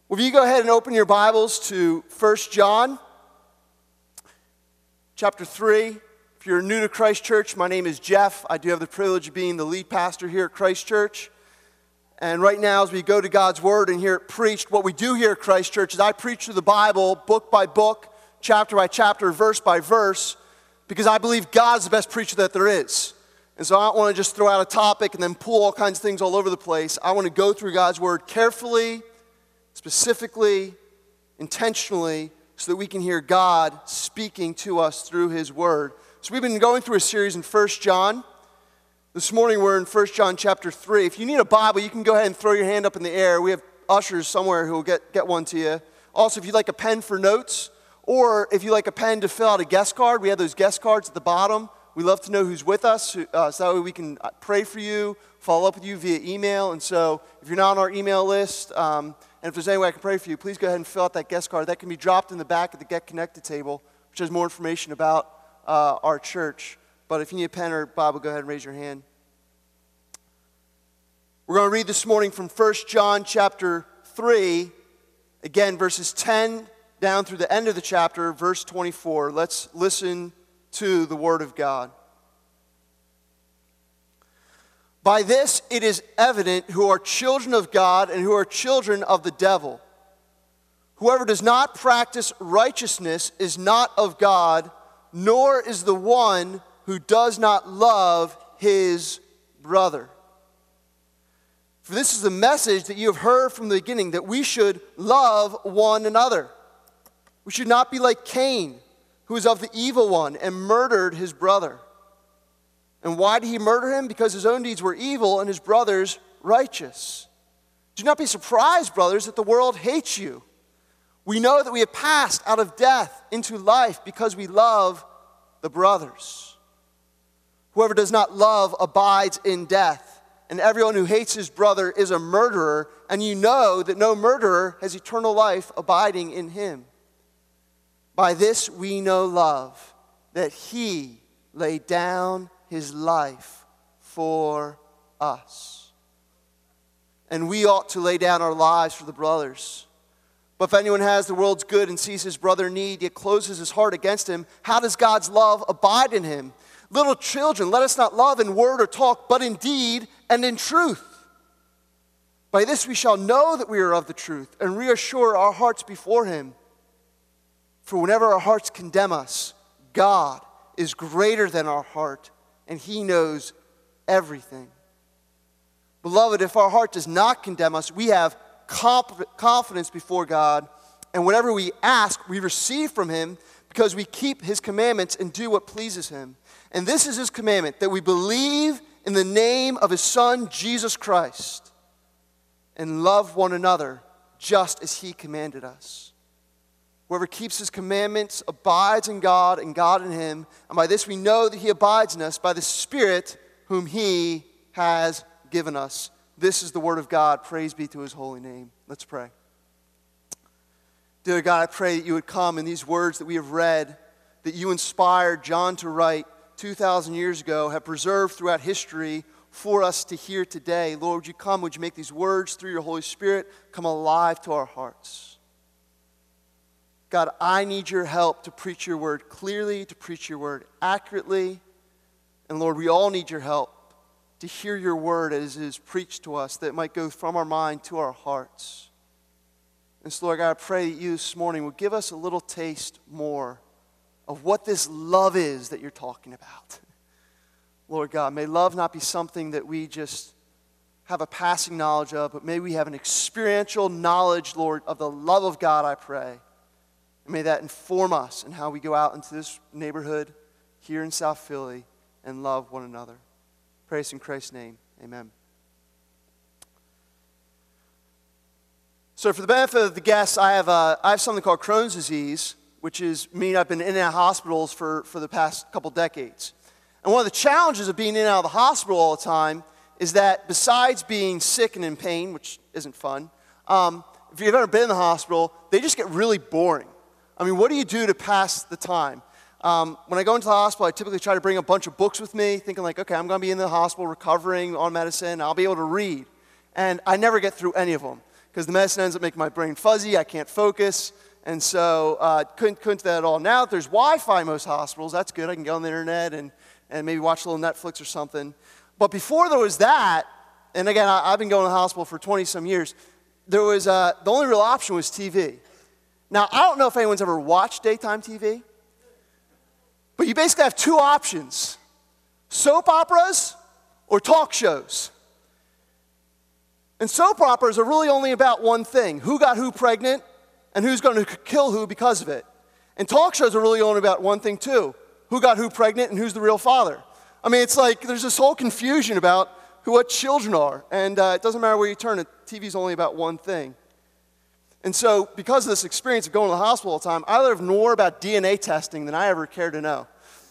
Will you go ahead and open your Bibles to 1 John chapter 3. If you're new to Christ Church, my name is Jeff. I do have the privilege of being the lead pastor here at Christ Church. And right now, as we go to God's Word and hear it preached, what we do here at Christ Church is I preach through the Bible book by book, chapter by chapter, verse by verse, because I believe God's the best preacher that there is. And so I don't want to just throw out a topic and then pull all kinds of things all over the place. I want to go through God's Word carefully, specifically, intentionally, so that we can hear God speaking to us through His Word. So we've been going through a series in 1 John. This morning we're in 1 John chapter 3. If you need a Bible, you can go ahead and throw your hand up in the air. We have ushers somewhere who will get one to you. Also, if you'd like a pen for notes, or if you'd like a pen to fill out a guest card, we have those guest cards at the bottom. We love to know who's with us, so that way we can pray for you, follow up with you via email. And so if you're not on our email list, and if there's any way I can pray for you, please go ahead and fill out that guest card. That can be dropped in the back of the Get Connected table, which has more information about our church. But if you need a pen or Bible, go ahead and raise your hand. We're going to read this morning from 1 John chapter 3, again, verses 10 down through the end of the chapter, verse 24. Let's listen to the Word of God. By this it is evident who are children of God and who are children of the devil. Whoever does not practice righteousness is not of God, nor is the one who does not love his brother. For this is the message that you have heard from the beginning, that we should love one another. We should not be like Cain, who was of the evil one and murdered his brother. And why did he murder him? Because his own deeds were evil and his brother's righteous. Do not be surprised, brothers, that the world hates you. We know that we have passed out of death into life because we love the brothers. Whoever does not love abides in death, and everyone who hates his brother is a murderer, and you know that no murderer has eternal life abiding in him. By this we know love, that he laid down his life for us. And we ought to lay down our lives for the brothers. But if anyone has the world's good and sees his brother in need, yet closes his heart against him, how does God's love abide in him? Little children, let us not love in word or talk, but in deed and in truth. By this we shall know that we are of the truth, and reassure our hearts before him. For whenever our hearts condemn us, God is greater than our heart, and he knows everything. Beloved, if our heart does not condemn us, we have confidence before God, and whatever we ask, we receive from him, because we keep his commandments and do what pleases him. And this is his commandment, that we believe in the name of his Son, Jesus Christ, and love one another just as he commanded us. Whoever keeps his commandments abides in God and God in him. And by this we know that he abides in us, by the Spirit whom he has given us. This is the word of God. Praise be to his holy name. Let's pray. Dear God, I pray that you would come in these words that we have read, that you inspired John to write 2,000 years ago, have preserved throughout history for us to hear today. Lord, would you come, would you make these words through your Holy Spirit come alive to our hearts? God, I need your help to preach your word clearly, to preach your word accurately. And Lord, we all need your help to hear your word as it is preached to us, that it might go from our mind to our hearts. And so, Lord God, I pray that you this morning will give us a little taste more of what this love is that you're talking about. Lord God, may love not be something that we just have a passing knowledge of, but may we have an experiential knowledge, Lord, of the love of God, I pray. And may that inform us in how we go out into this neighborhood here in South Philly and love one another. Praise in Christ's name. Amen. So for the benefit of the guests, I have something called Crohn's disease, which is mean I've been in and out of hospitals for the past couple decades. And one of the challenges of being in and out of the hospital all the time is that besides being sick and in pain, which isn't fun, if you've ever been in the hospital, they just get really boring. I mean, what do you do to pass the time? When I go into the hospital, I typically try to bring a bunch of books with me, thinking like, okay, I'm going to be in the hospital recovering on medicine. I'll be able to read. And I never get through any of them. because the medicine ends up making my brain fuzzy. I can't focus. And so couldn't do that at all. Now that there's Wi-Fi in most hospitals, that's good. I can get on the internet and maybe watch a little Netflix or something. But before there was that, and again, I've been going to the hospital for 20-some years, there was the only real option was TV. Now, I don't know if anyone's ever watched daytime TV, but you basically have two options: soap operas or talk shows. And soap operas are really only about one thing: who got who pregnant and who's going to kill who because of it. And talk shows are really only about one thing too: who got who pregnant and who's the real father. I mean, it's like there's this whole confusion about what children are. And it doesn't matter where you turn it, TV's only about one thing. And so because of this experience of going to the hospital all the time, I learned more about DNA testing than I ever cared to know.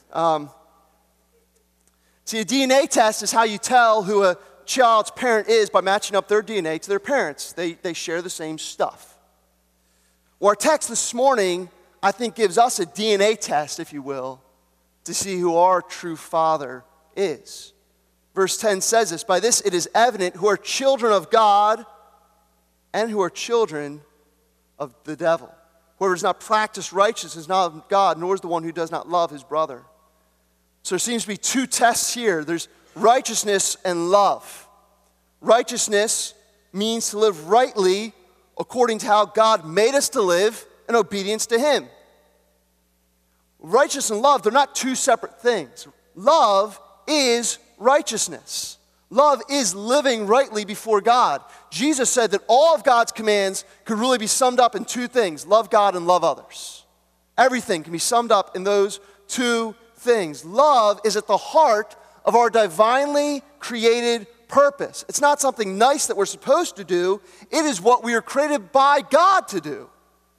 See, a DNA test is how you tell who a child's parent is by matching up their DNA to their parents. They share the same stuff. Well, our text this morning, I think, gives us a DNA test, if you will, to see who our true father is. Verse 10 says this: "By this it is evident who are children of God and who are children of the devil. Whoever does not practice righteousness is not of God, nor is the one who does not love his brother." So there seems to be two tests here. There's righteousness and love. Righteousness means to live rightly according to how God made us to live in obedience to him. Righteousness and love, they're not two separate things. Love is righteousness. Love is living rightly before God. Jesus said that all of God's commands could really be summed up in two things: love God and love others. Everything can be summed up in those two things. Love is at the heart of our divinely created purpose. It's not something nice that we're supposed to do. It is what we are created by God to do.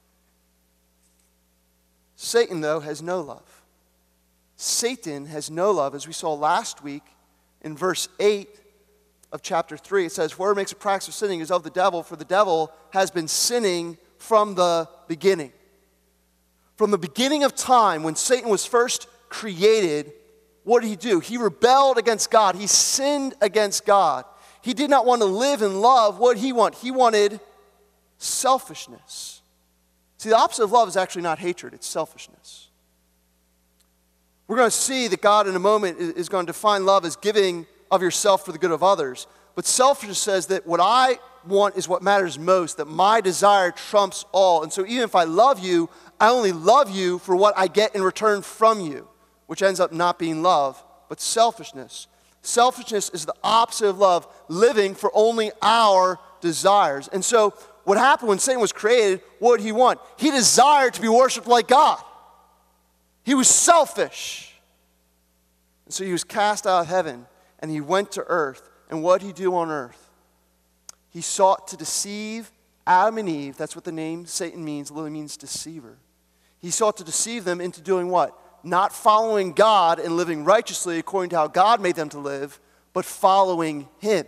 Satan, though, has no love. Satan has no love, as we saw last week in verse 8 of chapter 3. It says, "Whoever makes a practice of sinning is of the devil, for the devil has been sinning from the beginning." From the beginning of time, when Satan was first created, what did he do? He rebelled against God. He sinned against God. He did not want to live in love. What did he want? He wanted selfishness. See, the opposite of love is actually not hatred, it's selfishness. We're going to see that God in a moment is going to define love as giving of yourself for the good of others. But selfishness says that what I want is what matters most, that my desire trumps all. And so even if I love you, I only love you for what I get in return from you, which ends up not being love, but selfishness. Selfishness is the opposite of love, living for only our desires. And so what happened when Satan was created, what did he want? He desired to be worshiped like God. He was selfish. And so he was cast out of heaven and he went to earth. And what did he do on earth? He sought to deceive Adam and Eve. That's what the name Satan means. It literally means deceiver. He sought to deceive them into doing what? Not following God and living righteously according to how God made them to live, but following him.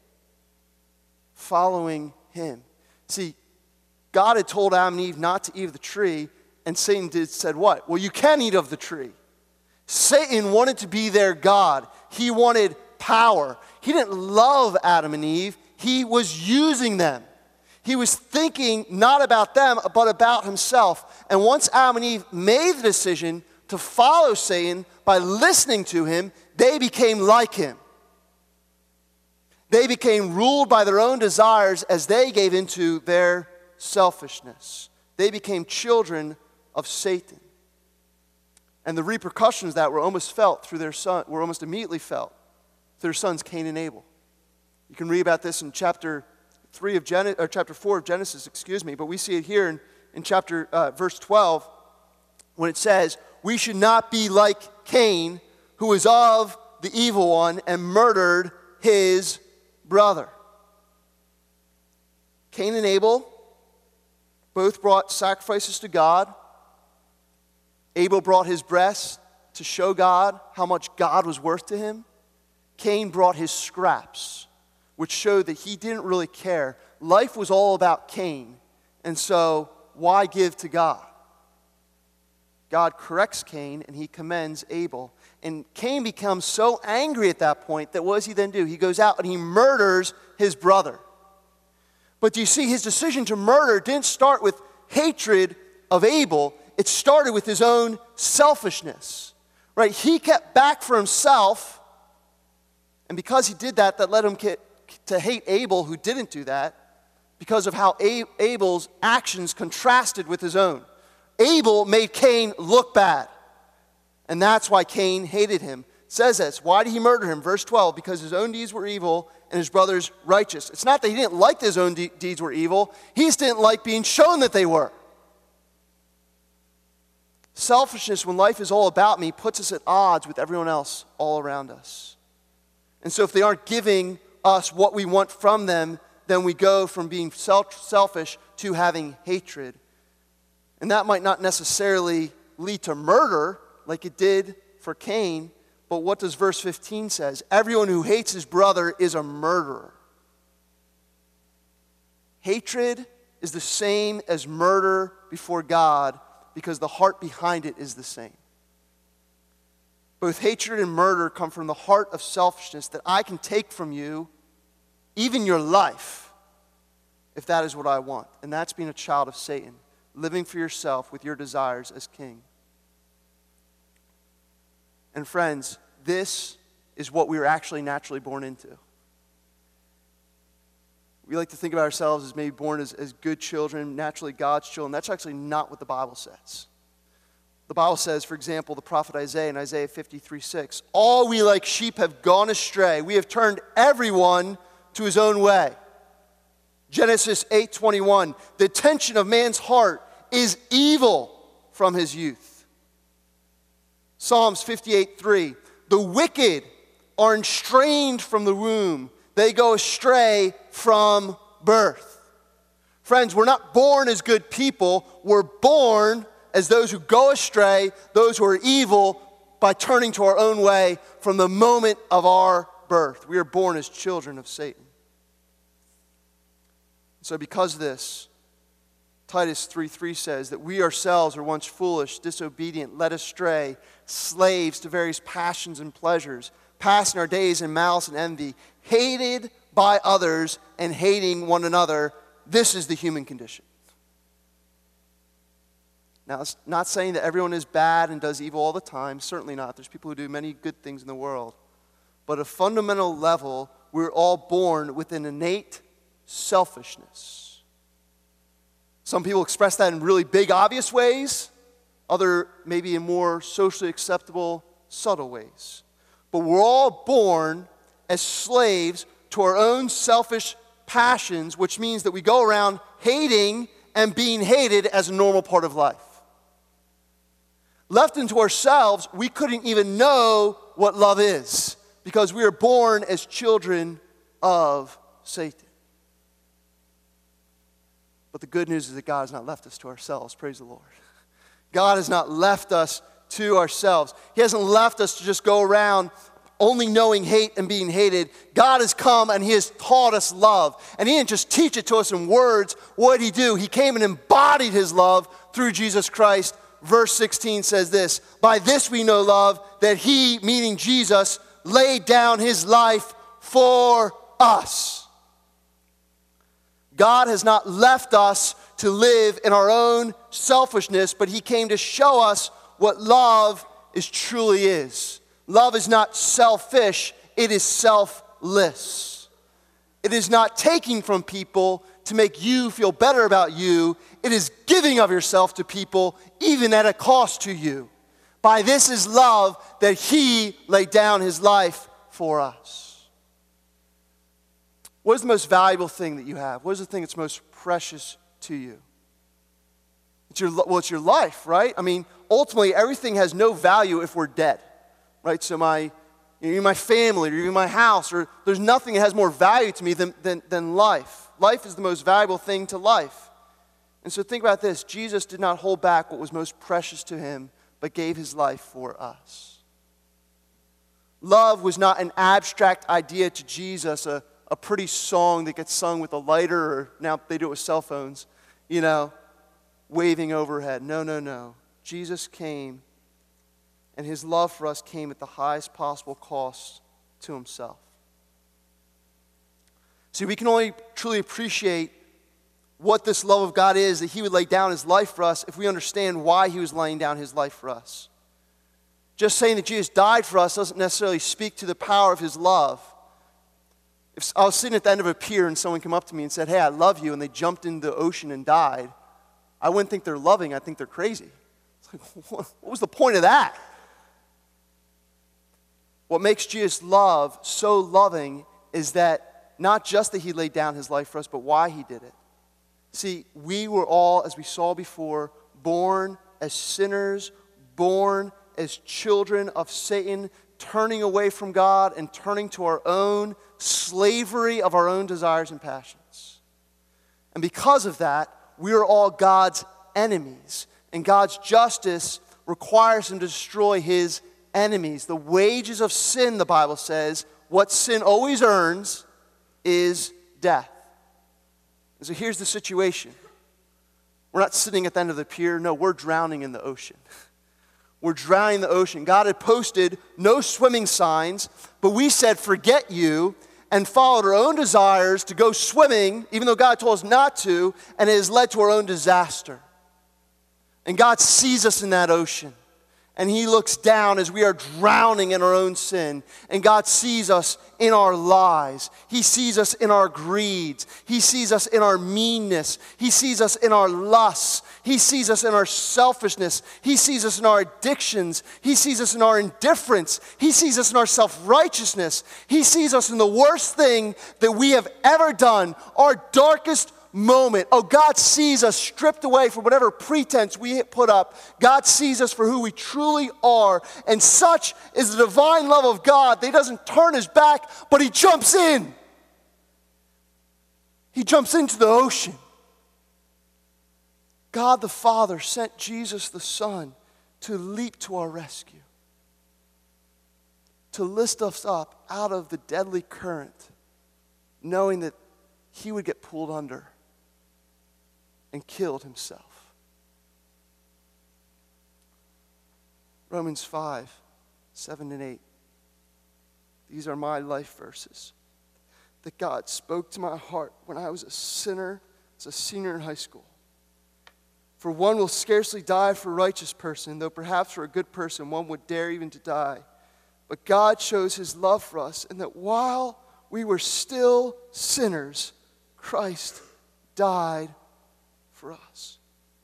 Following him. See, God had told Adam and Eve not to eat of the tree, and Satan said what? Well, you can eat of the tree. Satan wanted to be their God. He wanted power. He didn't love Adam and Eve. He was using them. He was thinking not about them, but about himself. And once Adam and Eve made the decision to follow Satan by listening to him, they became like him. They became ruled by their own desires as they gave into their selfishness. They became children of Satan. And the repercussions that were almost felt through their son, were almost immediately felt through their sons Cain and Abel. You can read about this in chapter 4 of Genesis, but we see it here in verse 12 when it says, "We should not be like Cain, who was of the evil one and murdered his brother." Cain and Abel both brought sacrifices to God. Abel brought his breast to show God how much God was worth to him. Cain brought his scraps, which showed that he didn't really care. Life was all about Cain, and so why give to God? God corrects Cain, and he commends Abel. And Cain becomes so angry at that point that what does he then do? He goes out and he murders his brother. But do you see, his decision to murder didn't start with hatred of Abel. It started with his own selfishness, right? He kept back for himself, and because he did that, that led him to hate Abel, who didn't do that, because of how Abel's actions contrasted with his own. Abel made Cain look bad, and that's why Cain hated him. It says this. Why did he murder him? Verse 12, because his own deeds were evil and his brother's righteous. It's not that he didn't like that his own deeds were evil. He just didn't like being shown that they were. Selfishness, when life is all about me, puts us at odds with everyone else all around us. And so if they aren't giving us what we want from them, then we go from being selfish to having hatred. And that might not necessarily lead to murder like it did for Cain, but what does verse 15 says? Everyone who hates his brother is a murderer. Hatred is the same as murder before God because the heart behind it is the same. Both hatred and murder come from the heart of selfishness that I can take from you, even your life, if that is what I want. And that's being a child of Satan, living for yourself with your desires as king. And friends, this is what we are actually naturally born into. We like to think about ourselves as maybe born as good children, naturally God's children. That's actually not what the Bible says. The Bible says, for example, the prophet Isaiah in Isaiah 53:6, all we like sheep have gone astray. We have turned everyone to his own way. Genesis 8:21, the intention of man's heart is evil from his youth. Psalms 58:3, the wicked are estranged from the womb. They go astray from birth. Friends, we're not born as good people. We're born as those who go astray, those who are evil, by turning to our own way from the moment of our birth. We are born as children of Satan. So because of this, Titus 3:3 says that we ourselves were once foolish, disobedient, led astray, slaves to various passions and pleasures, passing our days in malice and envy, hated by others and hating one another. This is the human condition. Now, it's not saying that everyone is bad and does evil all the time. Certainly not. There's people who do many good things in the world. But at a fundamental level, we're all born with an innate selfishness. Some people express that in really big, obvious ways. Other maybe in more socially acceptable, subtle ways. But we're all born as slaves to our own selfish passions, which means that we go around hating and being hated as a normal part of life. Left into ourselves, we couldn't even know what love is because we are born as children of Satan. But the good news is that God has not left us to ourselves. Praise the Lord. God has not left us to ourselves. He hasn't left us to just go around only knowing hate and being hated. God has come and he has taught us love. And he didn't just teach it to us in words. What did he do? He came and embodied his love through Jesus Christ. Verse 16 says this, by this we know love, that he, meaning Jesus, laid down his life for us. God has not left us to live in our own selfishness, but he came to show us what love truly is. Love is not selfish, it is selfless. It is not taking from people to make you feel better about you. It is giving of yourself to people, even at a cost to you. By this is love, that he laid down his life for us. What is the most valuable thing that you have? What is the thing that's most precious to you? It's your life, right? I mean, ultimately, everything has no value if we're dead, right? So my family, or even my house, or there's nothing that has more value to me than life. Life is the most valuable thing to life. And so think about this. Jesus did not hold back what was most precious to him, but gave his life for us. Love was not an abstract idea to Jesus, a pretty song that gets sung with a lighter, or now they do it with cell phones, waving overhead. No. Jesus came, and his love for us came at the highest possible cost to himself. See, we can only truly appreciate what this love of God is, that he would lay down his life for us, if we understand why he was laying down his life for us. Just saying that Jesus died for us doesn't necessarily speak to the power of his love. If I was sitting at the end of a pier and someone came up to me and said, "Hey, I love you," and they jumped into the ocean and died, I wouldn't think they're loving, I'd think they're crazy. It's like, what was the point of that? What makes Jesus' love so loving is that not just that he laid down his life for us, but why he did it. See, we were all, as we saw before, born as sinners, born as children of Satan, turning away from God and turning to our own slavery of our own desires and passions. And because of that, we are all God's enemies. And God's justice requires him to destroy his enemies. The wages of sin, the Bible says, what sin always earns is death. And so here's the situation. We're not sitting at the end of the pier. No, we're drowning in the ocean. We're drowning in the ocean. God had posted no swimming signs, but we said, "Forget you," and followed our own desires to go swimming, even though God told us not to, and it has led to our own disaster. And God sees us in that ocean. And he looks down as we are drowning in our own sin. And God sees us in our lies. He sees us in our greeds. He sees us in our meanness. He sees us in our lusts. He sees us in our selfishness. He sees us in our addictions. He sees us in our indifference. He sees us in our self-righteousness. He sees us in the worst thing that we have ever done, our darkest moment. Oh, God sees us stripped away from whatever pretense we put up. God sees us for who we truly are. And such is the divine love of God that he doesn't turn his back, but he jumps in. He jumps into the ocean. God the Father sent Jesus the Son to leap to our rescue, to lift us up out of the deadly current, knowing that he would get pulled under and killed himself. Romans 5:7-8. These are my life verses that God spoke to my heart when I was a sinner, as a senior in high school. For one will scarcely die for a righteous person, though perhaps for a good person one would dare even to die. But God shows his love for us in that while we were still sinners, Christ died for us.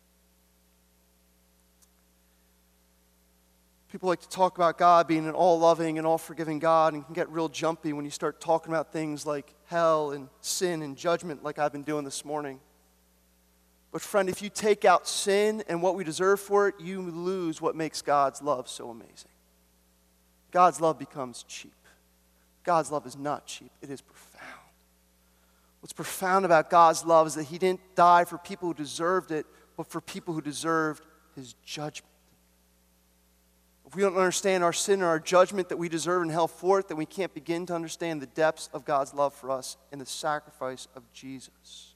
People like to talk about God being an all-loving and all-forgiving God, and can get real jumpy when you start talking about things like hell and sin and judgment like I've been doing this morning. But friend, if you take out sin and what we deserve for it, you lose what makes God's love so amazing. God's love becomes cheap. God's love is not cheap. It is profound. What's profound about God's love is that he didn't die for people who deserved it, but for people who deserved his judgment. If we don't understand our sin or our judgment that we deserve in hell for it, then we can't begin to understand the depths of God's love for us in the sacrifice of Jesus.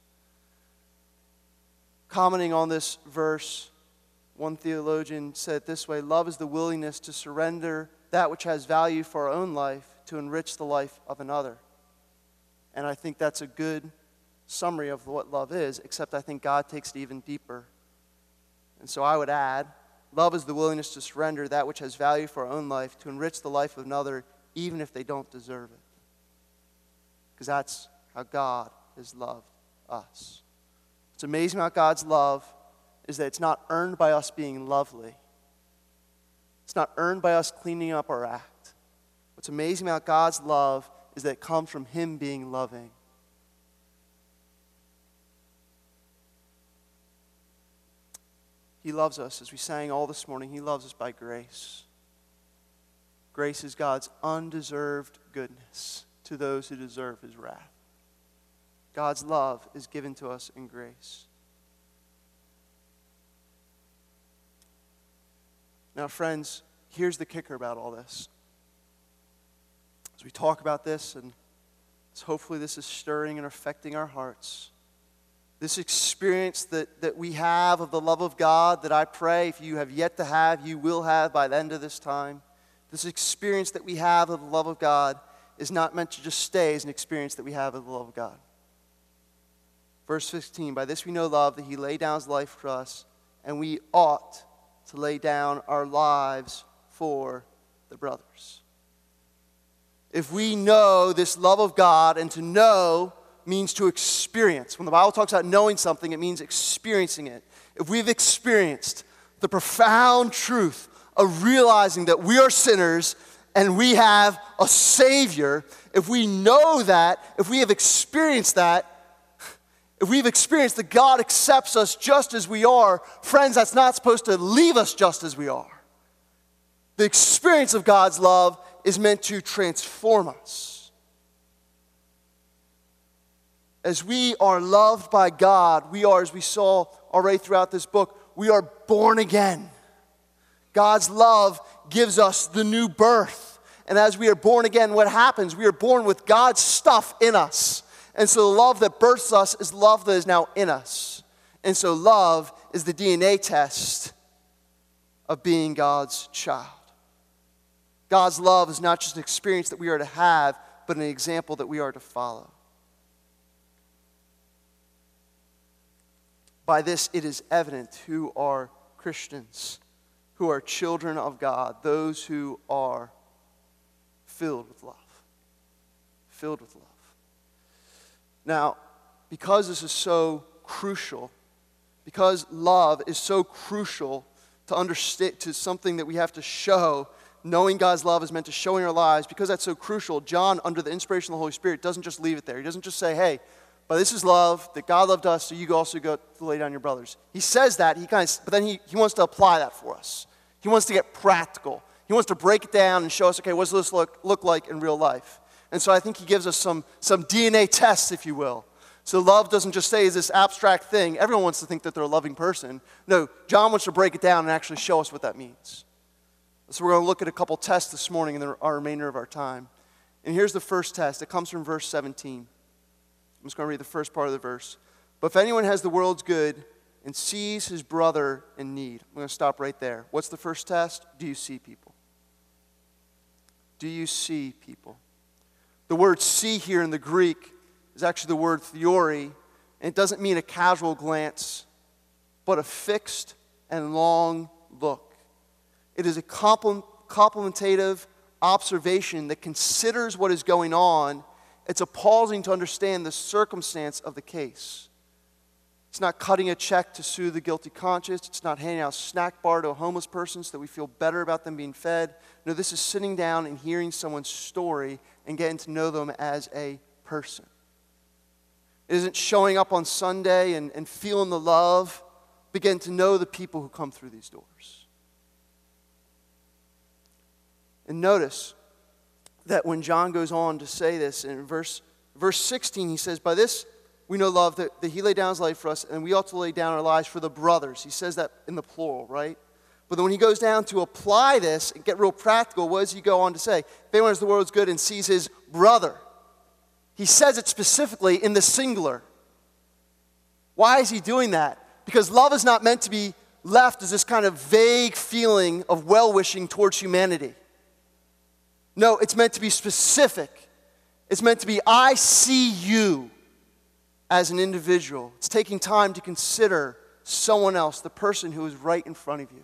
Commenting on this verse, one theologian said it this way: love is the willingness to surrender that which has value for our own life to enrich the life of another. And I think that's a good summary of what love is, except I think God takes it even deeper. And so I would add, love is the willingness to surrender that which has value for our own life to enrich the life of another, even if they don't deserve it. Because that's how God has loved us. What's amazing about God's love is that it's not earned by us being lovely. It's not earned by us cleaning up our act. What's amazing about God's love is that it comes from him being loving. He loves us, as we sang all this morning, he loves us by grace. Grace is God's undeserved goodness to those who deserve his wrath. God's love is given to us in grace. Now, friends, here's the kicker about all this. As we talk about this, and hopefully this is stirring and affecting our hearts, this experience that we have of the love of God that I pray, if you have yet to have, you will have by the end of this time. This experience that we have of the love of God is not meant to just stay as an experience that we have of the love of God. Verse 15, by this we know love, that he laid down his life for us, and we ought to lay down our lives for the brothers. If we know this love of God, and to know means to experience. When the Bible talks about knowing something, it means experiencing it. If we've experienced the profound truth of realizing that we are sinners and we have a Savior, if we know that, if we have experienced that, if we've experienced that God accepts us just as we are, friends, that's not supposed to leave us just as we are. The experience of God's love is meant to transform us. As we are loved by God, we are, as we saw already throughout this book, we are born again. God's love gives us the new birth. And as we are born again, what happens? We are born with God's stuff in us. And so the love that births us is love that is now in us. And so love is the DNA test of being God's child. God's love is not just an experience that we are to have, but an example that we are to follow. By this it is evident who are Christians, who are children of God, those who are filled with love. Filled with love. Now, because this is so crucial, because love is so crucial to understand, to something that we have to show, knowing God's love is meant to show in our lives, because that's so crucial, John, under the inspiration of the Holy Spirit, doesn't just leave it there. He doesn't just say, hey, but this is love, that God loved us, so you also go to lay down your brothers. He says that, but then he wants to apply that for us. He wants to get practical. He wants to break it down and show us, okay, what does this look like in real life? And so I think he gives us some DNA tests, if you will. So love doesn't just say is this abstract thing. Everyone wants to think that they're a loving person. No, John wants to break it down and actually show us what that means. So we're going to look at a couple tests this morning in our remainder of our time. And here's the first test. It comes from verse 17. I'm just going to read the first part of the verse. But if anyone has the world's good and sees his brother in need. I'm going to stop right there. What's the first test? Do you see people? Do you see people? The word see here in the Greek is actually the word theori, and it doesn't mean a casual glance, but a fixed and long look. It is a complementative observation that considers what is going on. It's a pausing to understand the circumstance of the case. It's not cutting a check to soothe the guilty conscience. It's not handing out a snack bar to a homeless person so that we feel better about them being fed. No, this is sitting down and hearing someone's story and getting to know them as a person. It isn't showing up on Sunday and feeling the love. Begin to know the people who come through these doors. And notice that when John goes on to say this, in verse 16, he says, by this we know love, that he laid down his life for us, and we ought to lay down our lives for the brothers. He says that in the plural, right? But then when he goes down to apply this and get real practical, what does he go on to say? If anyone has the world's good and sees his brother, he says it specifically in the singular. Why is he doing that? Because love is not meant to be left as this kind of vague feeling of well-wishing towards humanity. No, it's meant to be specific. It's meant to be, I see you as an individual. It's taking time to consider someone else, the person who is right in front of you.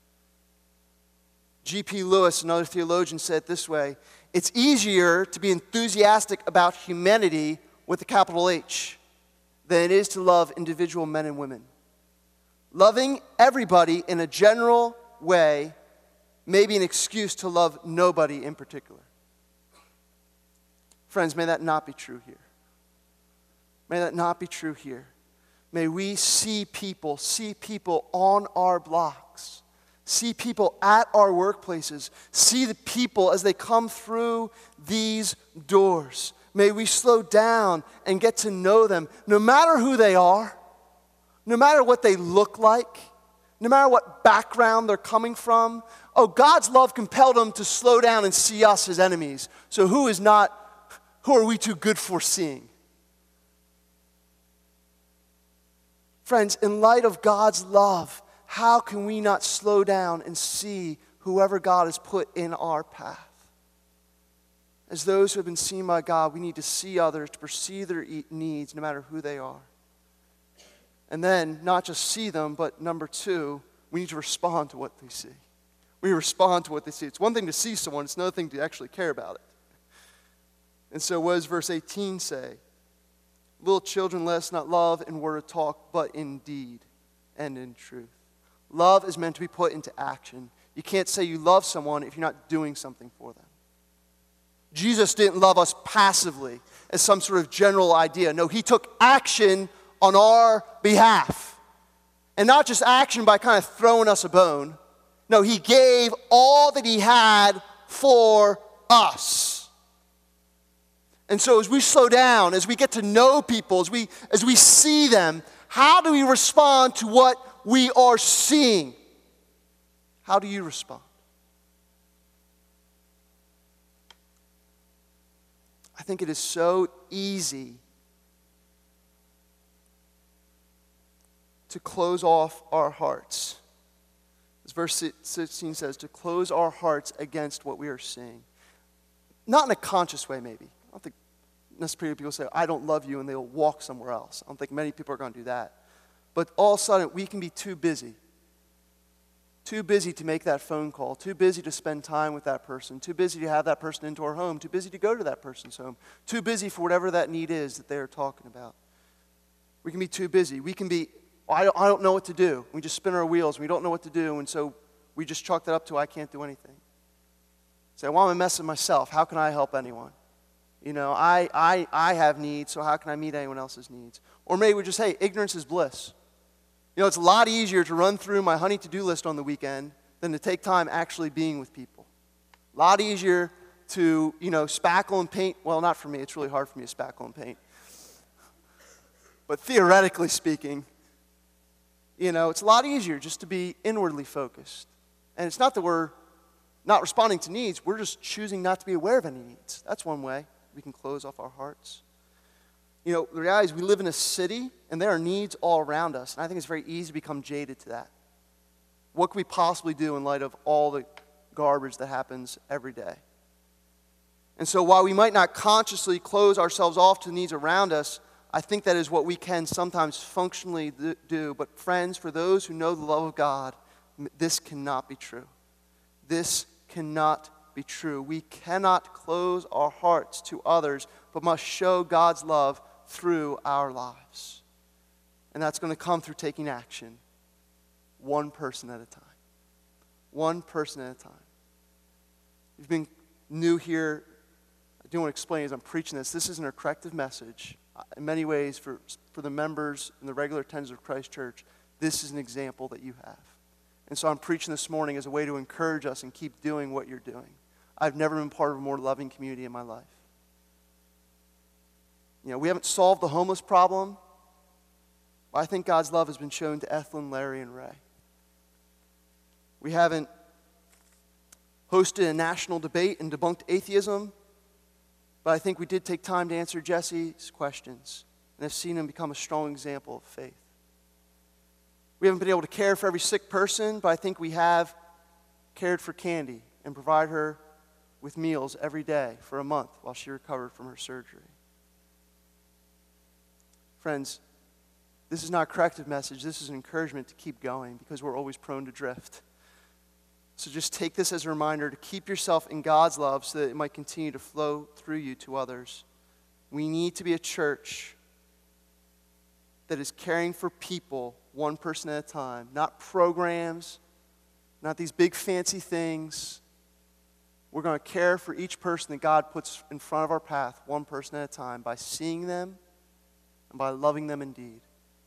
G.P. Lewis, another theologian, said it this way: it's easier to be enthusiastic about humanity with a capital H than it is to love individual men and women. Loving everybody in a general way may be an excuse to love nobody in particular. Friends, may that not be true here. May that not be true here. May we see people on our blocks, see people at our workplaces, see the people as they come through these doors. May we slow down and get to know them, no matter who they are, no matter what they look like, no matter what background they're coming from. Oh, God's love compelled them to slow down and see us as enemies. So who are we too good for seeing? Friends, in light of God's love, how can we not slow down and see whoever God has put in our path? As those who have been seen by God, we need to see others, to perceive their needs, no matter who they are. And then not just see them, but number two, we need to respond to what they see. We respond to what they see. It's one thing to see someone, it's another thing to actually care about it. And so what does verse 18 say? Little children, let us not love in word or talk, but in deed and in truth. Love is meant to be put into action. You can't say you love someone if you're not doing something for them. Jesus didn't love us passively as some sort of general idea. No, he took action on our behalf. And not just action by kind of throwing us a bone. No, he gave all that he had for us. And so as we slow down, as we get to know people, as we see them, how do we respond to what we are seeing? How do you respond? I think it is so easy to close off our hearts. As verse 16 says, to close our hearts against what we are seeing. Not in a conscious way, maybe. I don't think necessarily people say, I don't love you, and they'll walk somewhere else. I don't think many people are going to do that. But all of a sudden, we can be too busy. Too busy to make that phone call. Too busy to spend time with that person. Too busy to have that person into our home. Too busy to go to that person's home. Too busy for whatever that need is that they are talking about. We can be too busy. We can be, I don't know what to do. We just spin our wheels. We don't know what to do, and so we just chalk that up to I can't do anything. Say, well, I'm a mess of myself. How can I help anyone? You know, I have needs, so how can I meet anyone else's needs? Or maybe we just, hey, ignorance is bliss. You know, it's a lot easier to run through my honey to-do list on the weekend than to take time actually being with people. A lot easier to, spackle and paint. Well, not for me. It's really hard for me to spackle and paint. But theoretically speaking, it's a lot easier just to be inwardly focused. And it's not that we're not responding to needs. We're just choosing not to be aware of any needs. That's one way we can close off our hearts. The reality is we live in a city, and there are needs all around us. And I think it's very easy to become jaded to that. What can we possibly do in light of all the garbage that happens every day? And so while we might not consciously close ourselves off to the needs around us, I think that is what we can sometimes functionally do. But friends, for those who know the love of God, this cannot be true. This cannot be true. We cannot close our hearts to others, but must show God's love through our lives. And that's going to come through taking action, one person at a time. One person at a time. If you've been new here, I do want to explain as I'm preaching this. This isn't a corrective message. In many ways, for the members and the regular attenders of Christ Church, this is an example that you have. And so I'm preaching this morning as a way to encourage us and keep doing what you're doing. I've never been part of a more loving community in my life. We haven't solved the homeless problem, but I think God's love has been shown to Ethlyn, Larry, and Ray. We haven't hosted a national debate and debunked atheism, but I think we did take time to answer Jesse's questions and have seen him become a strong example of faith. We haven't been able to care for every sick person, but I think we have cared for Candy and provided her with meals every day for a month while she recovered from her surgery. Friends, this is not a corrective message. This is an encouragement to keep going because we're always prone to drift. So just take this as a reminder to keep yourself in God's love so that it might continue to flow through you to others. We need to be a church that is caring for people one person at a time, not programs, not these big fancy things. We're going to care for each person that God puts in front of our path, one person at a time, by seeing them and by loving them indeed.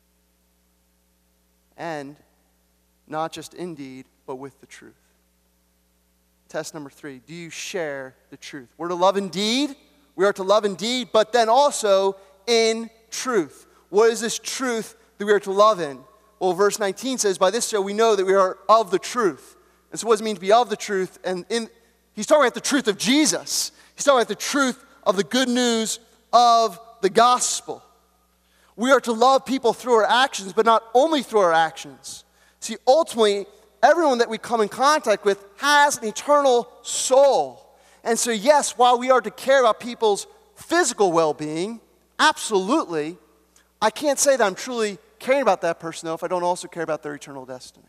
And not just indeed, but with the truth. Test number 3, do you share the truth? We're to love indeed, we are to love indeed, but then also in truth. What is this truth that we are to love in? Well, verse 19 says, by this so we know that we are of the truth. And so what does it mean to be of the truth? And he's talking about the truth of Jesus. He's talking about the truth of the good news of the gospel. We are to love people through our actions, but not only through our actions. See, ultimately, everyone that we come in contact with has an eternal soul. And so, yes, while we are to care about people's physical well-being, absolutely, I can't say that I'm truly caring about that person, though, if I don't also care about their eternal destiny?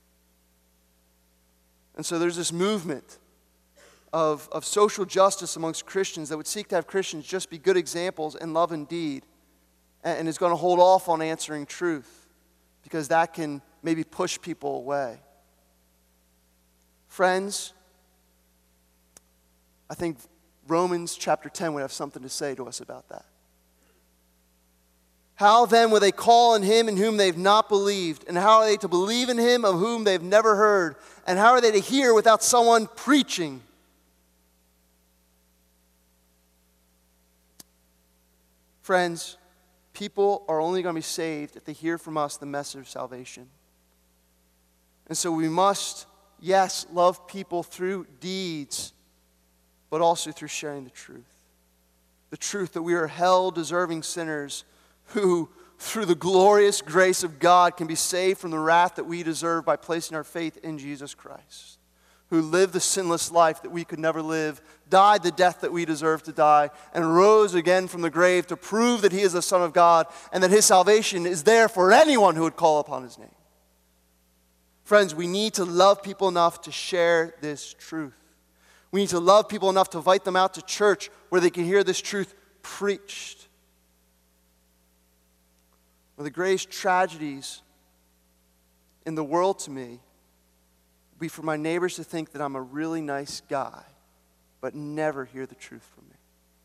And so there's this movement of social justice amongst Christians that would seek to have Christians just be good examples in love and deed, and is going to hold off on answering truth because that can maybe push people away. Friends, I think Romans chapter 10 would have something to say to us about that. How then will they call on him in whom they've not believed? And how are they to believe in him of whom they've never heard? And how are they to hear without someone preaching? Friends, people are only going to be saved if they hear from us the message of salvation. And so we must, yes, love people through deeds, but also through sharing the truth. The truth that we are hell-deserving sinners who, through the glorious grace of God, can be saved from the wrath that we deserve by placing our faith in Jesus Christ, who lived the sinless life that we could never live, died the death that we deserve to die, and rose again from the grave to prove that he is the Son of God and that his salvation is there for anyone who would call upon his name. Friends, we need to love people enough to share this truth. We need to love people enough to invite them out to church where they can hear this truth preached. One of the greatest tragedies in the world to me would be for my neighbors to think that I'm a really nice guy, but never hear the truth from me.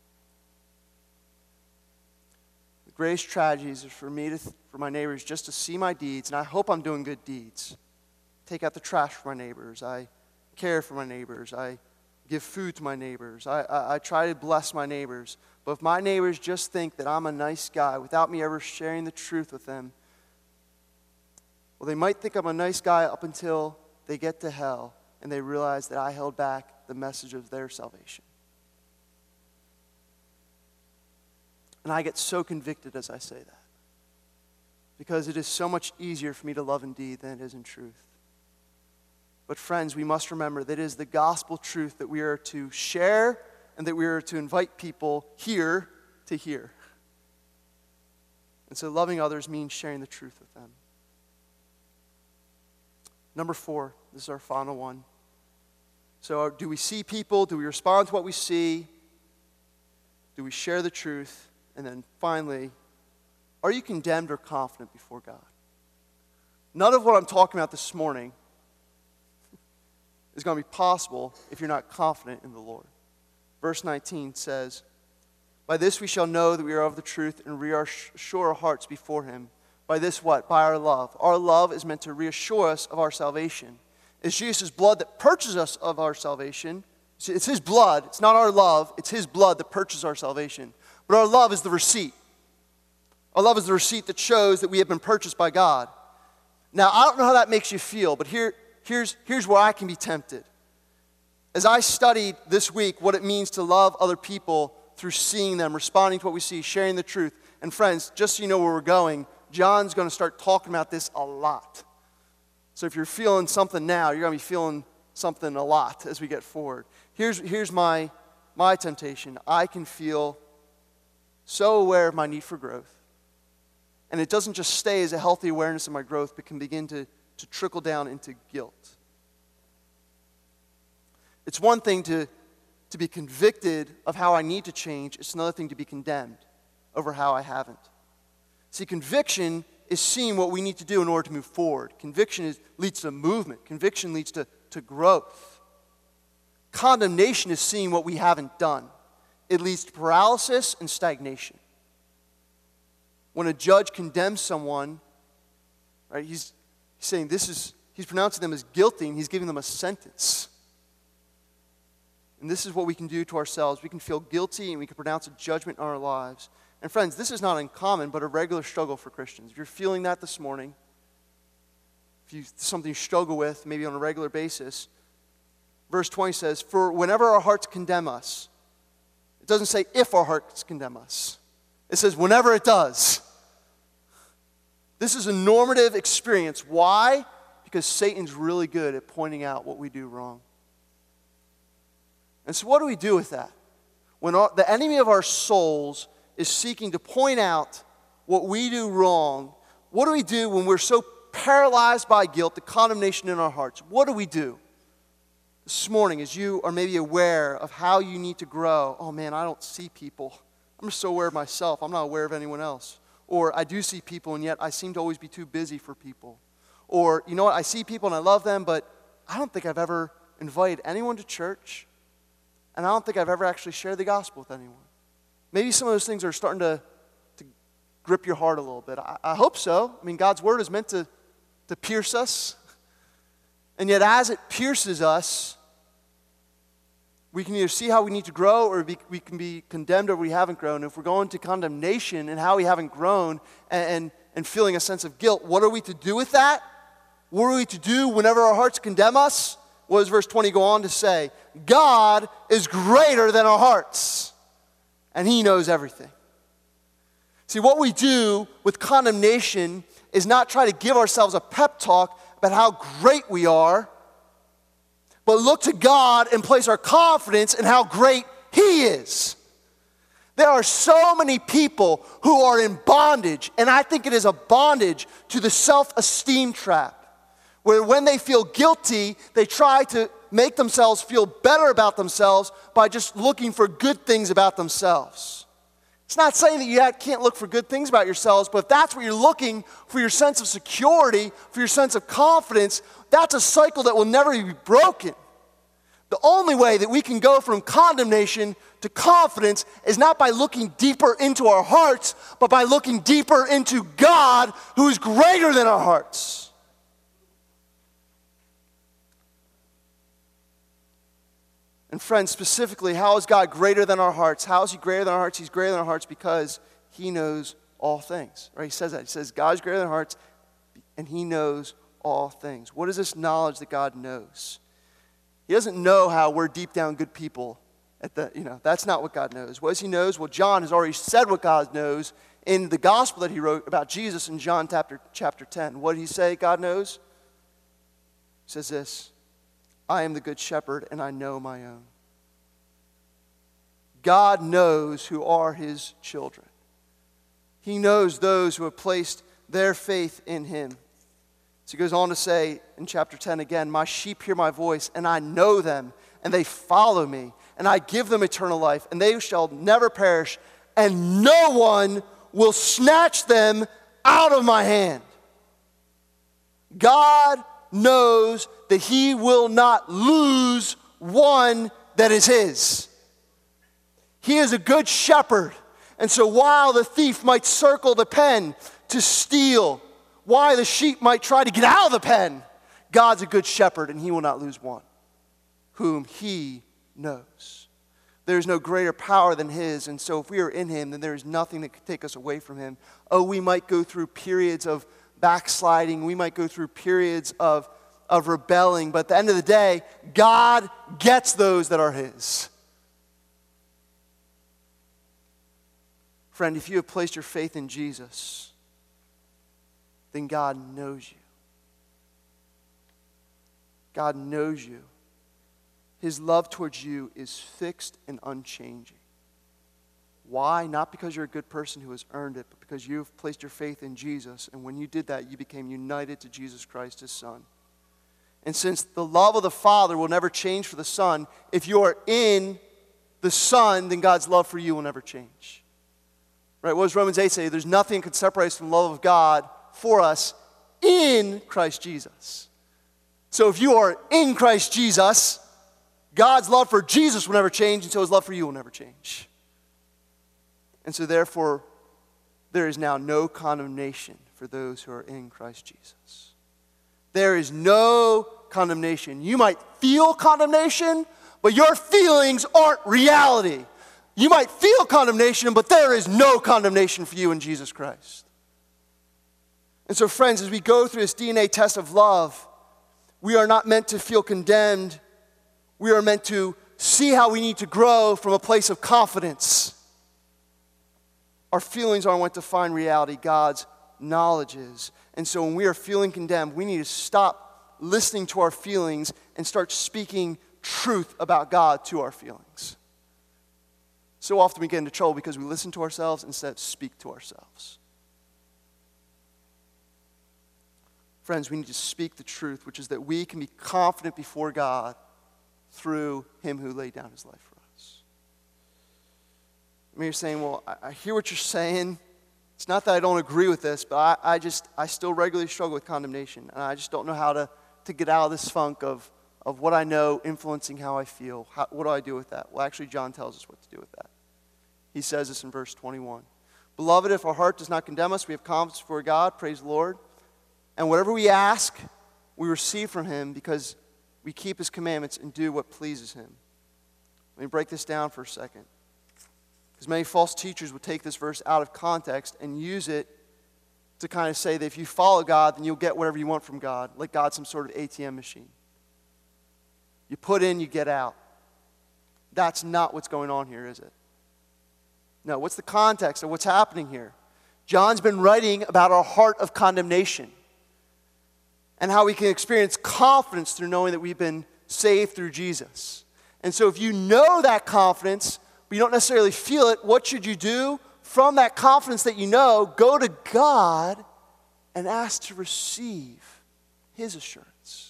The greatest tragedies is for my neighbors just to see my deeds, and I hope I'm doing good deeds. Take out the trash for my neighbors. I care for my neighbors. I give food to my neighbors. I try to bless my neighbors. But if my neighbors just think that I'm a nice guy without me ever sharing the truth with them, well, they might think I'm a nice guy up until they get to hell and they realize that I held back the message of their salvation. And I get so convicted as I say that, because it is so much easier for me to love in deed than it is in truth. But friends, we must remember that it is the gospel truth that we are to share and that we are to invite people here to hear. And so loving others means sharing the truth with them. Number 4, this is our final one. So do we see people? Do we respond to what we see? Do we share the truth? And then finally, are you condemned or confident before God? None of what I'm talking about this morning is going to be possible if you're not confident in the Lord. Verse 19 says, "By this we shall know that we are of the truth and reassure our hearts before him." By this what? By our love. Our love is meant to reassure us of our salvation. It's Jesus' blood that purchases us of our salvation. It's his blood. It's not our love. It's his blood that purchases our salvation. But our love is the receipt. Our love is the receipt that shows that we have been purchased by God. Now, I don't know how that makes you feel, but here's where I can be tempted. As I studied this week what it means to love other people through seeing them, responding to what we see, sharing the truth. And friends, just so you know where we're going, John's going to start talking about this a lot. So if you're feeling something now, you're going to be feeling something a lot as we get forward. Here's my temptation. I can feel so aware of my need for growth. And it doesn't just stay as a healthy awareness of my growth, but can begin to trickle down into guilt. It's one thing to be convicted of how I need to change. It's another thing to be condemned over how I haven't. See, conviction is seeing what we need to do in order to move forward. Conviction leads to movement. Conviction leads to growth. Condemnation is seeing what we haven't done. It leads to paralysis and stagnation. When a judge condemns someone, right, he's saying he's pronouncing them as guilty, and he's giving them a sentence. And this is what we can do to ourselves. We can feel guilty and we can pronounce a judgment on our lives. And friends, this is not uncommon, but a regular struggle for Christians. If you're feeling that this morning, something you struggle with maybe on a regular basis, verse 20 says, "For whenever our hearts condemn us," it doesn't say if our hearts condemn us. It says whenever it does. This is a normative experience. Why? Because Satan's really good at pointing out what we do wrong. And so what do we do with that? When the enemy of our souls is seeking to point out what we do wrong, What do we do when we're so paralyzed by guilt, the condemnation in our hearts? What do we do? This morning, as you are maybe aware of how you need to grow, oh man, I don't see people. I'm just so aware of myself. I'm not aware of anyone else. Or I do see people, and yet I seem to always be too busy for people. Or, you know what, I see people and I love them, but I don't think I've ever invited anyone to church, and I don't think I've ever actually shared the gospel with anyone. Maybe some of those things are starting to grip your heart a little bit. I hope so. I mean, God's word is meant to pierce us. And yet as it pierces us, we can either see how we need to grow, or we can be condemned or we haven't grown. If we're going to condemnation and how we haven't grown and feeling a sense of guilt, what are we to do with that? What are we to do whenever our hearts condemn us? What does verse 20 go on to say? God is greater than our hearts, and He knows everything. See, what we do with condemnation is not try to give ourselves a pep talk about how great we are, but look to God and place our confidence in how great He is. There are so many people who are in bondage, and I think it is a bondage to the self-esteem trap, where when they feel guilty, they try to make themselves feel better about themselves by just looking for good things about themselves. It's not saying that you can't look for good things about yourselves, but if that's what you're looking for, your sense of security, for your sense of confidence, that's a cycle that will never be broken. The only way that we can go from condemnation to confidence is not by looking deeper into our hearts, but by looking deeper into God, who is greater than our hearts. And friends, specifically, how is God greater than our hearts? How is He greater than our hearts? He's greater than our hearts because He knows all things. Right? He says that. He says God is greater than our hearts, and He knows all things. What is this knowledge that God knows? He doesn't know how we're deep down good people. That's not what God knows. What does He knows? Well, John has already said what God knows in the gospel that he wrote about Jesus in John chapter 10. What did He say God knows? He says this: I am the good shepherd, and I know my own. God knows who are His children. He knows those who have placed their faith in Him. So He goes on to say in chapter 10 again, my sheep hear my voice, and I know them, and they follow me, and I give them eternal life, and they shall never perish, and no one will snatch them out of my hand. God knows that He will not lose one that is His. He is a good shepherd. And so while the thief might circle the pen to steal, why the sheep might try to get out of the pen, God's a good shepherd, and He will not lose one whom He knows. There's no greater power than His, and so if we are in Him, then there is nothing that could take us away from Him. Oh, we might go through periods of backsliding. We might go through periods of rebelling, but at the end of the day, God gets those that are His. Friend, if you have placed your faith in Jesus, then God knows you. God knows you. His love towards you is fixed and unchanging. Why? Not because you're a good person who has earned it, but because you've placed your faith in Jesus, and when you did that, you became united to Jesus Christ, His Son. And since the love of the Father will never change for the Son, if you are in the Son, then God's love for you will never change. Right? What does Romans 8 say? There's nothing that can separate us from the love of God for us in Christ Jesus. So if you are in Christ Jesus, God's love for Jesus will never change, and so His love for you will never change. And so therefore, there is now no condemnation for those who are in Christ Jesus. There is no condemnation. You might feel condemnation, but your feelings aren't reality. You might feel condemnation, but there is no condemnation for you in Jesus Christ. And so friends, as we go through this DNA test of love, we are not meant to feel condemned. We are meant to see how we need to grow from a place of confidence. Our feelings aren't what define reality. God's knowledge is. And so when we are feeling condemned, we need to stop listening to our feelings and start speaking truth about God to our feelings. So often we get into trouble because we listen to ourselves instead of speak to ourselves. Friends, we need to speak the truth, which is that we can be confident before God through him who laid down his life for us. I mean, you're saying, well, I hear what you're saying. It's not that I don't agree with this, but I still regularly struggle with condemnation. And I just don't know how to get out of this funk of what I know influencing how I feel. What do I do with that? Well, actually, John tells us what to do with that. He says this in verse 21. Beloved, if our heart does not condemn us, we have confidence before God, praise the Lord. And whatever we ask, we receive from him because we keep his commandments and do what pleases him. Let me break this down for a second. Because many false teachers would take this verse out of context and use it to kind of say that if you follow God, then you'll get whatever you want from God, like God's some sort of ATM machine. You put in, you get out. That's not what's going on here, is it? No, what's the context of what's happening here? John's been writing about our heart of condemnation and how we can experience confidence through knowing that we've been saved through Jesus. And so if you know that confidence, but you don't necessarily feel it, what should you do? From that confidence that you know, go to God and ask to receive his assurance.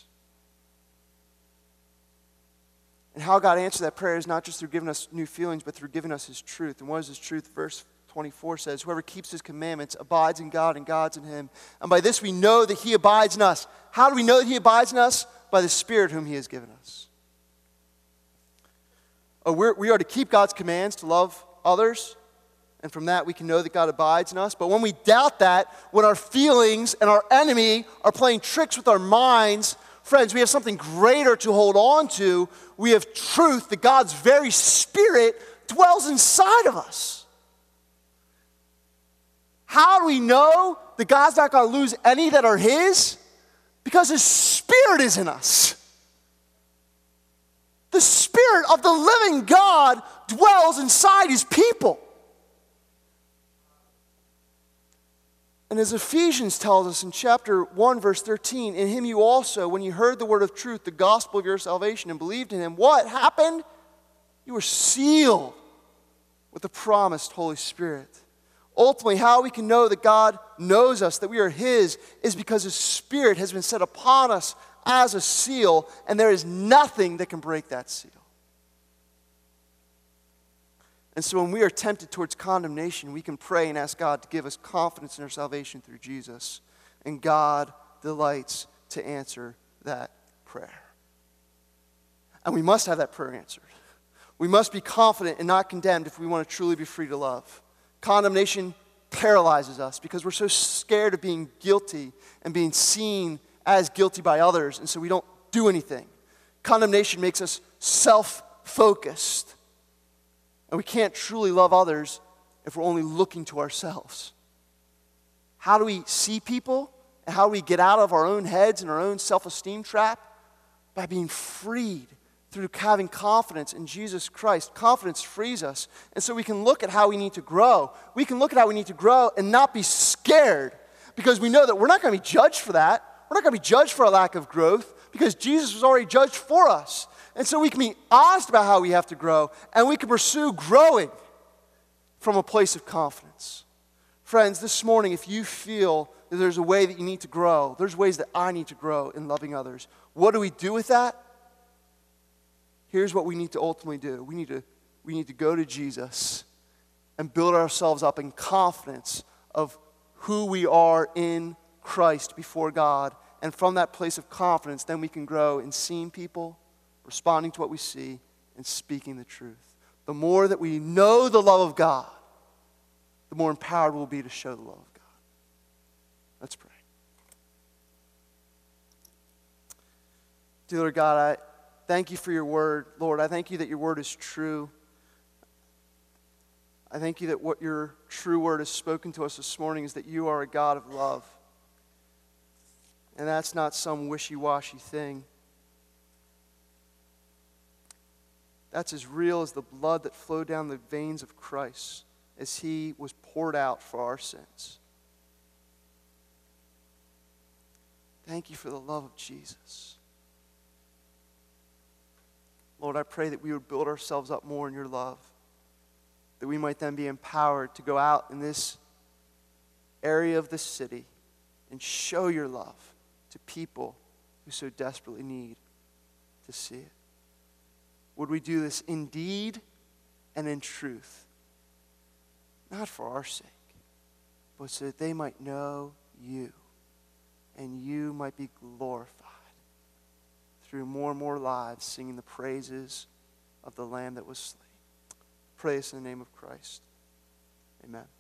And how God answers that prayer is not just through giving us new feelings, but through giving us his truth. And what is his truth? Verse 24 says, whoever keeps his commandments abides in God and God's in him. And by this we know that he abides in us. How do we know that he abides in us? By the Spirit whom he has given us. We are to keep God's commands, to love others. And from that we can know that God abides in us. But when we doubt that, when our feelings and our enemy are playing tricks with our minds, friends, we have something greater to hold on to. We have truth that God's very Spirit dwells inside of us. How do we know that God's not going to lose any that are his? Because his Spirit is in us. The Spirit of the living God dwells inside his people. And as Ephesians tells us in chapter 1, verse 13, in him you also, when you heard the word of truth, the gospel of your salvation, and believed in him, what happened? You were sealed with the promised Holy Spirit. Ultimately, how we can know that God knows us, that we are his, is because his Spirit has been set upon us as a seal, and there is nothing that can break that seal. And so when we are tempted towards condemnation, we can pray and ask God to give us confidence in our salvation through Jesus. And God delights to answer that prayer. And we must have that prayer answered. We must be confident and not condemned if we want to truly be free to love. Condemnation paralyzes us because we're so scared of being guilty and being seen as guilty by others, and so we don't do anything. Condemnation makes us self-focused. And we can't truly love others if we're only looking to ourselves. How do we see people? And how do we get out of our own heads and our own self-esteem trap? By being freed through having confidence in Jesus Christ. Confidence frees us. And so we can look at how we need to grow. We can look at how we need to grow and not be scared because we know that we're not going to be judged for that. We're not going to be judged for a lack of growth because Jesus was already judged for us. And so we can be honest about how we have to grow, and we can pursue growing from a place of confidence. Friends, this morning, if you feel that there's a way that you need to grow, there's ways that I need to grow in loving others. What do we do with that? Here's what we need to ultimately do. We need to go to Jesus and build ourselves up in confidence of who we are in Christ before God. And from that place of confidence, then we can grow in seeing people, responding to what we see, and speaking the truth. The more that we know the love of God, the more empowered we'll be to show the love of God. Let's pray. Dear Lord God, I thank you for your word. Lord, I thank you that your word is true. I thank you that what your true word has spoken to us this morning is that you are a God of love. And that's not some wishy-washy thing. That's as real as the blood that flowed down the veins of Christ as he was poured out for our sins. Thank you for the love of Jesus. Lord, I pray that we would build ourselves up more in your love, that we might then be empowered to go out in this area of the city and show your love to people who so desperately need to see it. Would we do this in deed and in truth? Not for our sake, but so that they might know you and you might be glorified through more and more lives singing the praises of the Lamb that was slain. Praise in the name of Christ. Amen.